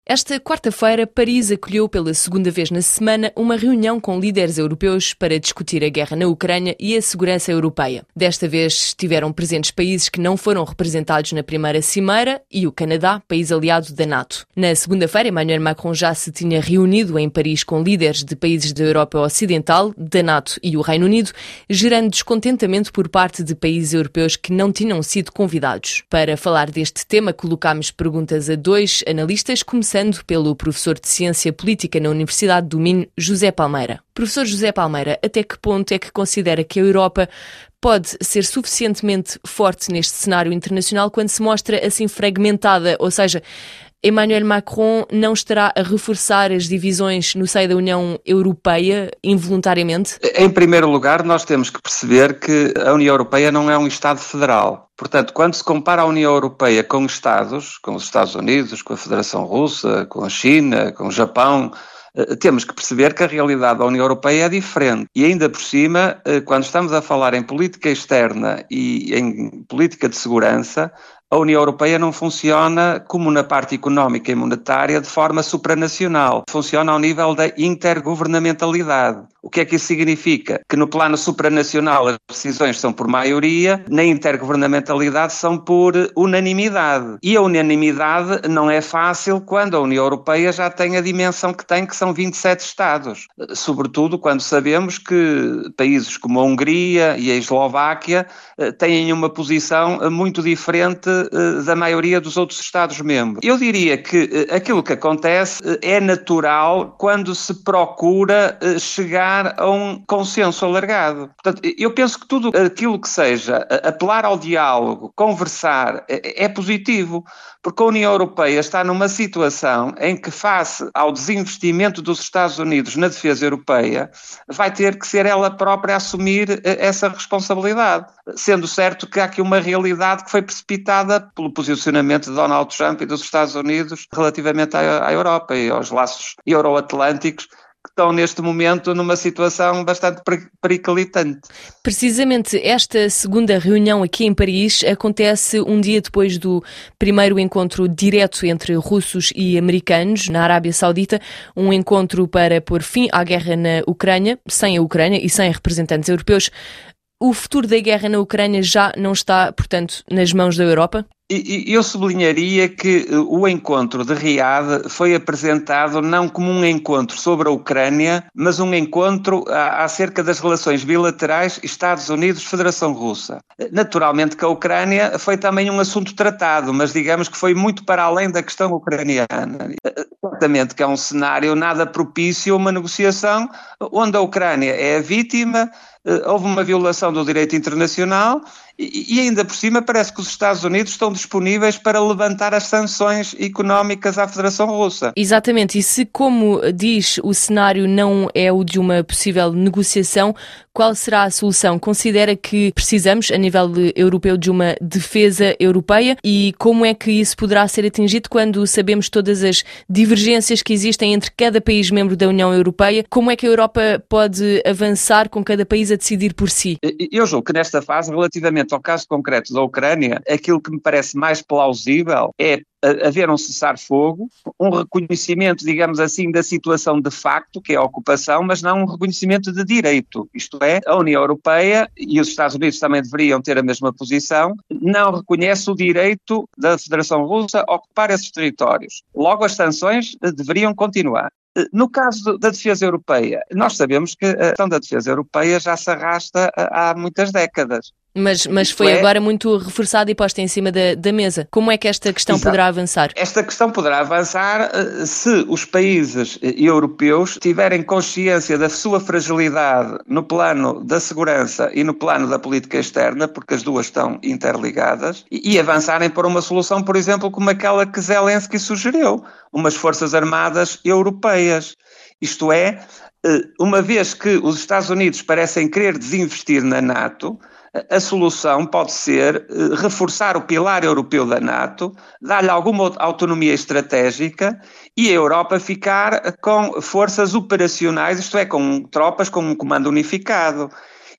Esta quarta-feira, Paris acolheu pela segunda vez na semana uma reunião com líderes europeus para discutir a guerra na Ucrânia e a segurança europeia. Desta vez estiveram presentes países que não foram representados na primeira cimeira e o Canadá, país aliado da NATO. Na segunda-feira, Emmanuel Macron já se tinha reunido em Paris com líderes de países da Europa Ocidental, da NATO e o Reino Unido, gerando descontentamento por parte de países europeus que não tinham sido convidados. Para falar deste tema, colocámos perguntas a dois analistas, começando pelo professor de Ciência Política na Universidade do Minho, José Palmeira. Professor José Palmeira, até que ponto é que considera que a Europa pode ser suficientemente forte neste cenário internacional quando se mostra assim fragmentada? Ou seja, Emmanuel Macron não estará a reforçar as divisões no seio da União Europeia involuntariamente? Em primeiro lugar, nós temos que perceber que a União Europeia não é um Estado federal. Portanto, quando se compara a União Europeia com Estados, com os Estados Unidos, com a Federação Russa, com a China, com o Japão, temos que perceber que a realidade da União Europeia é diferente. E ainda por cima, quando estamos a falar em política externa e em política de segurança, a União Europeia não funciona como na parte económica e monetária de forma supranacional. Funciona ao nível da intergovernamentalidade. O que é que isso significa? Que no plano supranacional as decisões são por maioria, na intergovernamentalidade são por unanimidade. E a unanimidade não é fácil quando a União Europeia já tem a dimensão que tem, que são 27 Estados. Sobretudo quando sabemos que países como a Hungria e a Eslováquia têm uma posição muito diferente da maioria dos outros Estados-membros. Eu diria que aquilo que acontece é natural quando se procura chegar a um consenso alargado. Portanto, eu penso que tudo aquilo que seja apelar ao diálogo, conversar, é positivo, porque a União Europeia está numa situação em que, face ao desinvestimento dos Estados Unidos na defesa europeia, vai ter que ser ela própria a assumir essa responsabilidade. Sendo certo que há aqui uma realidade que foi precipitada pelo posicionamento de Donald Trump e dos Estados Unidos relativamente à Europa e aos laços euroatlânticos, que estão neste momento numa situação bastante periclitante. Precisamente esta segunda reunião aqui em Paris acontece um dia depois do primeiro encontro direto entre russos e americanos na Arábia Saudita, um encontro para pôr fim à guerra na Ucrânia, sem a Ucrânia e sem representantes europeus. O futuro da guerra na Ucrânia já não está, portanto, nas mãos da Europa? Eu sublinharia que o encontro de Riad foi apresentado não como um encontro sobre a Ucrânia, mas um encontro acerca das relações bilaterais Estados Unidos-Federação Russa. Naturalmente que a Ucrânia foi também um assunto tratado, mas digamos que foi muito para além da questão ucraniana. Certamente que é um cenário nada propício a uma negociação onde a Ucrânia é a vítima. Houve uma violação do direito internacional e ainda por cima parece que os Estados Unidos estão disponíveis para levantar as sanções económicas à Federação Russa. Exatamente, e se, como diz, o cenário não é o de uma possível negociação, qual será a solução? Considera que precisamos, a nível europeu, de uma defesa europeia e como é que isso poderá ser atingido quando sabemos todas as divergências que existem entre cada país membro da União Europeia? Como é que a Europa pode avançar com cada país a decidir por si? Eu julgo que nesta fase, relativamente ao caso concreto da Ucrânia, aquilo que me parece mais plausível é haver um cessar-fogo, um reconhecimento, digamos assim, da situação de facto, que é a ocupação, mas não um reconhecimento de direito. Isto é, a União Europeia, e os Estados Unidos também deveriam ter a mesma posição, não reconhece o direito da Federação Russa a ocupar esses territórios. Logo, as sanções deveriam continuar. No caso da defesa europeia, nós sabemos que a questão da defesa europeia já se arrasta há muitas décadas. Mas foi agora muito reforçada e posta em cima da mesa. Como é que esta questão poderá avançar? Esta questão poderá avançar se os países europeus tiverem consciência da sua fragilidade no plano da segurança e no plano da política externa, porque as duas estão interligadas, e avançarem para uma solução, por exemplo, como aquela que Zelensky sugeriu, umas forças armadas europeias. Isto é, uma vez que os Estados Unidos parecem querer desinvestir na NATO, a solução pode ser reforçar o pilar europeu da NATO, dar-lhe alguma autonomia estratégica e a Europa ficar com forças operacionais, isto é, com tropas com um comando unificado.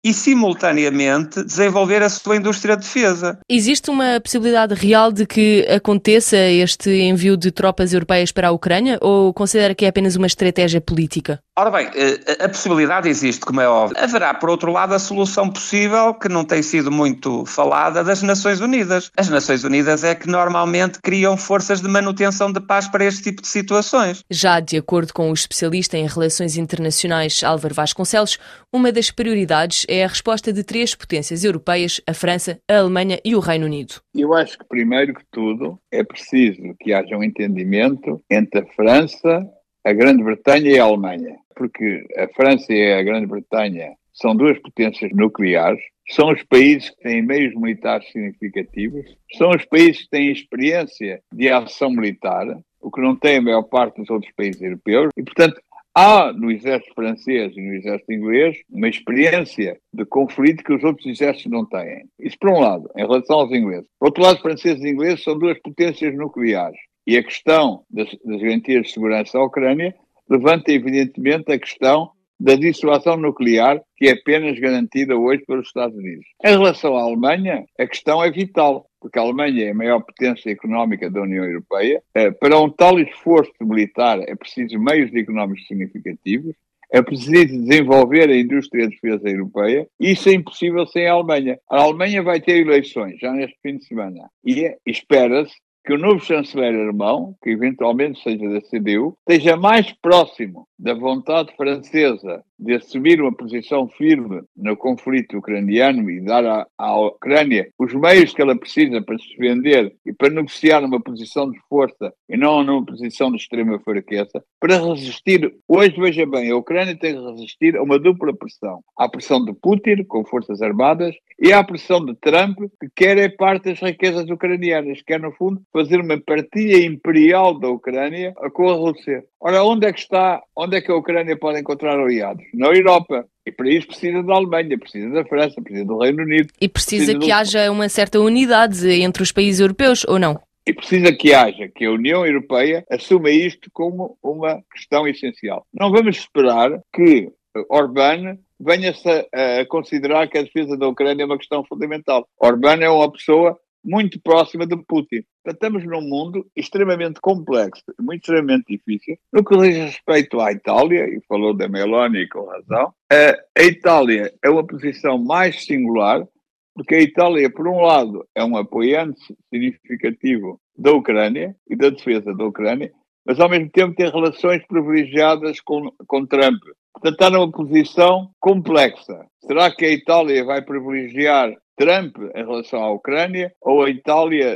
e, simultaneamente, desenvolver a sua indústria de defesa. Existe uma possibilidade real de que aconteça este envio de tropas europeias para a Ucrânia ou considera que é apenas uma estratégia política? Ora bem, a possibilidade existe, como é óbvio. Haverá, por outro lado, a solução possível, que não tem sido muito falada, das Nações Unidas. As Nações Unidas é que normalmente criam forças de manutenção de paz para este tipo de situações. Já de acordo com o especialista em relações internacionais Álvaro Vasconcelos, uma das prioridades é a resposta de 3 potências europeias, a França, a Alemanha e o Reino Unido. Eu acho que, primeiro que tudo, é preciso que haja um entendimento entre a França, a Grã-Bretanha e a Alemanha, porque a França e a Grã-Bretanha são 2 potências nucleares, são os países que têm meios militares significativos, são os países que têm experiência de ação militar, o que não tem a maior parte dos outros países europeus, e, portanto, há no exército francês e no exército inglês uma experiência de conflito que os outros exércitos não têm. Isso por um lado, em relação aos ingleses. Por outro lado, os franceses e ingleses são 2 potências nucleares. E a questão das garantias de segurança à Ucrânia levanta, evidentemente, a questão da dissuasão nuclear, que é apenas garantida hoje pelos Estados Unidos. Em relação à Alemanha, a questão é vital, porque a Alemanha é a maior potência económica da União Europeia. Para um tal esforço militar é preciso meios económicos significativos, é preciso desenvolver a indústria de defesa europeia, e isso é impossível sem a Alemanha. A Alemanha vai ter eleições já neste fim de semana e espera-se que o novo chanceler alemão, que eventualmente seja da CDU, esteja mais próximo da vontade francesa de assumir uma posição firme no conflito ucraniano e dar à Ucrânia os meios que ela precisa para se defender e para negociar numa posição de força e não numa posição de extrema fraqueza, para resistir. Hoje, veja bem, a Ucrânia tem que resistir a uma dupla pressão. À pressão de Putin, com forças armadas, e à pressão de Trump, que quer é parte das riquezas ucranianas, quer, no fundo, fazer uma partilha imperial da Ucrânia com a Rússia. Ora, onde é que a Ucrânia pode encontrar aliados? Na Europa. E para isso precisa da Alemanha, precisa da França, precisa do Reino Unido. E precisa que haja uma certa unidade entre os países europeus, ou não? E precisa que a União Europeia assuma isto como uma questão essencial. Não vamos esperar que Orbán venha-se a considerar que a defesa da Ucrânia é uma questão fundamental. Orbán é uma pessoa muito próxima de Putin. Estamos num mundo extremamente complexo, muito extremamente difícil. No que diz respeito à Itália, e falou da Meloni com razão, a Itália é uma posição mais singular, porque a Itália, por um lado, é um apoiante significativo da Ucrânia e da defesa da Ucrânia, mas ao mesmo tempo tem relações privilegiadas com Trump. Portanto, está numa posição complexa. Será que a Itália vai privilegiar Trump em relação à Ucrânia, ou a Itália,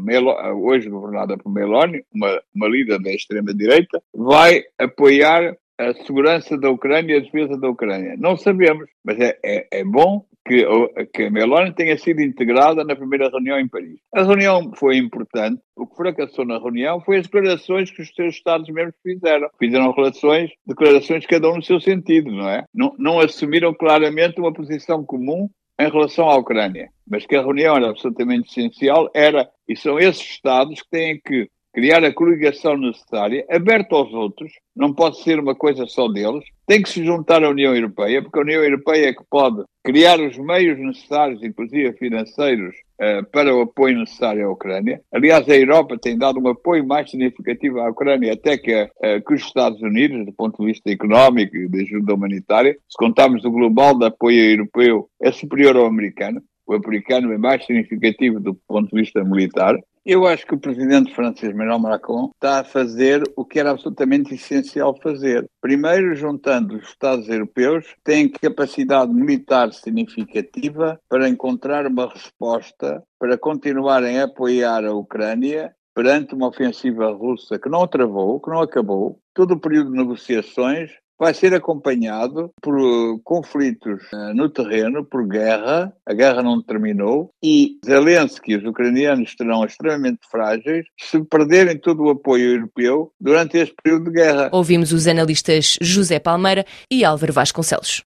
hoje governada por Meloni, uma líder da extrema-direita, vai apoiar a segurança da Ucrânia e a defesa da Ucrânia? Não sabemos, mas é bom que a Meloni tenha sido integrada na primeira reunião em Paris. A reunião foi importante. O que fracassou na reunião foi as declarações que os seus Estados-membros fizeram. Fizeram declarações cada um no seu sentido, não é? Não assumiram claramente uma posição comum em relação à Ucrânia, mas que a reunião era absolutamente essencial, e são esses Estados que têm que criar a coligação necessária, aberta aos outros, não pode ser uma coisa só deles, tem que se juntar à União Europeia, porque a União Europeia é que pode criar os meios necessários, inclusive financeiros, para o apoio necessário à Ucrânia. Aliás, a Europa tem dado um apoio mais significativo à Ucrânia até que os Estados Unidos, do ponto de vista económico e de ajuda humanitária. Se contarmos o global de apoio europeu, é superior ao americano. O americano é mais significativo do ponto de vista militar. Eu acho que o presidente francês Emmanuel Macron está a fazer o que era absolutamente essencial fazer. Primeiro, juntando os Estados europeus, que têm capacidade militar significativa para encontrar uma resposta para continuarem a apoiar a Ucrânia perante uma ofensiva russa que não travou, que não acabou. Todo o período de negociações vai ser acompanhado por conflitos no terreno, por guerra. A guerra não terminou e Zelensky e os ucranianos estarão extremamente frágeis se perderem todo o apoio europeu durante este período de guerra. Ouvimos os analistas José Palmeira e Álvaro Vasconcelos.